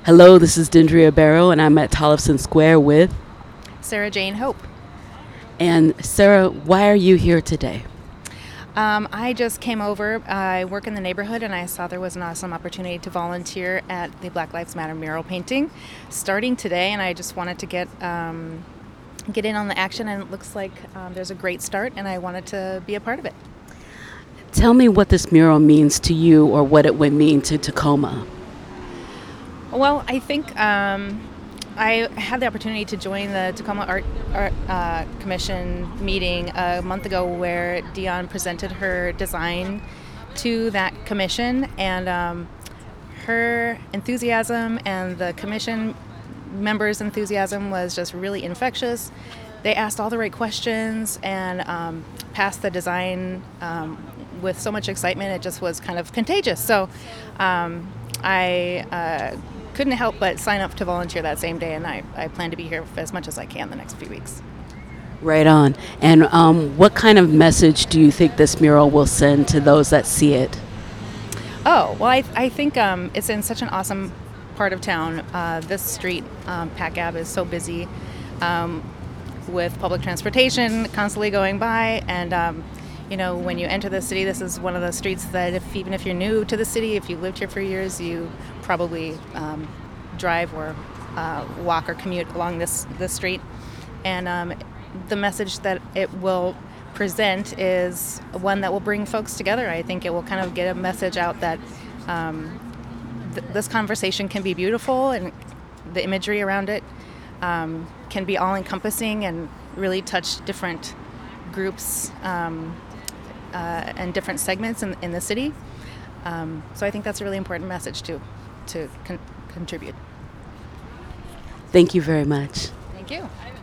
Hello, this is Dendria Barrow, and I'm at Tollefson Square with. Sarah Jane Hope. And Sarah, why are you here today? I just came over. I work in the neighborhood, and I saw there was an awesome opportunity to volunteer at the Black Lives Matter mural painting starting today, and I just wanted to get in on the action, and it looks like there's a great start, and I wanted to be a part of it. Tell me what this mural means to you or what it would mean to Tacoma. Well, I think I had the opportunity to join the Tacoma Art Commission meeting a month ago where Dion presented her design to that commission, and her enthusiasm and the commission members' enthusiasm was just really infectious. They asked all the right questions and passed the design with so much excitement. It just was kind of contagious. So I couldn't help but sign up to volunteer that same day, and I plan to be here as much as I can the next few weeks. Right on. And what kind of message do you think this mural will send to those that see it? Oh, well, I think it's in such an awesome part of town. This street, Pack Ave, is so busy with public transportation constantly going by, and when you enter the city, this is one of the streets that even if you're new to the city, if you've lived here for years, you probably drive or walk or commute along this street. And the message that it will present is one that will bring folks together. I think it will kind of get a message out that this conversation can be beautiful, and the imagery around it can be all-encompassing and really touch different groups and different segments in the city. So I think that's a really important message to contribute. Thank you very much. Thank you.